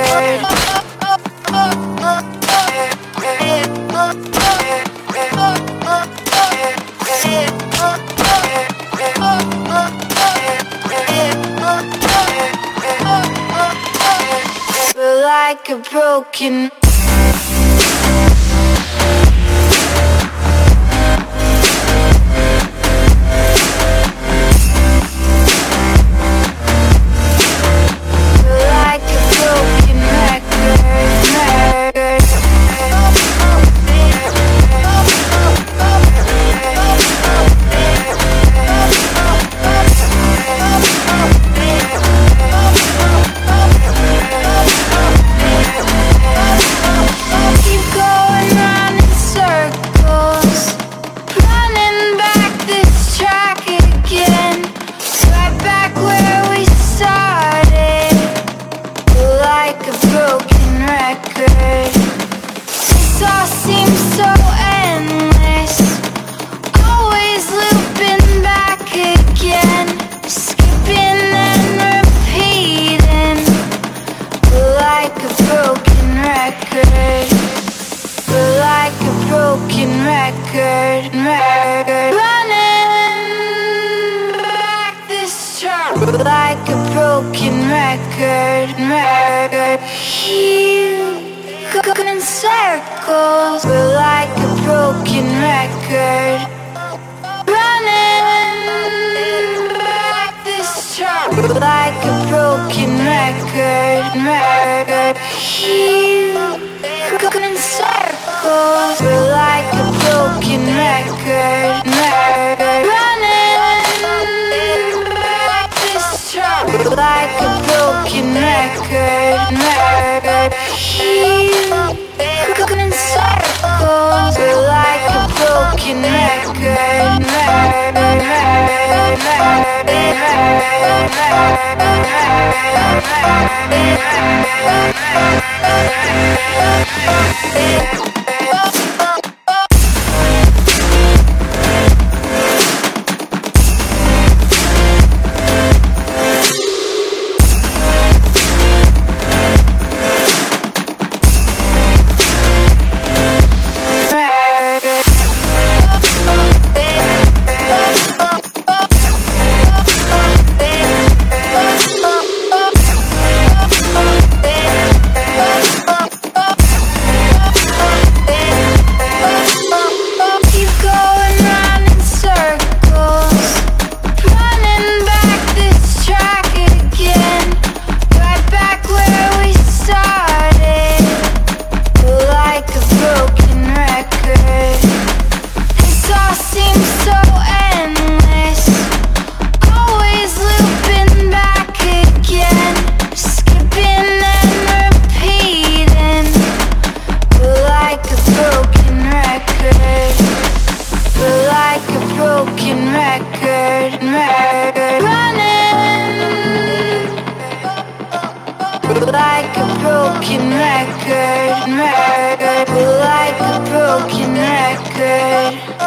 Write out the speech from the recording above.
Like a broken like a broken record, going in circles. We're like a broken record, running like this track. Like a broken record, going in circles. We're like a broken record, like a broken record, going in circles. We're like a broken record, like a broken record, like a broken record.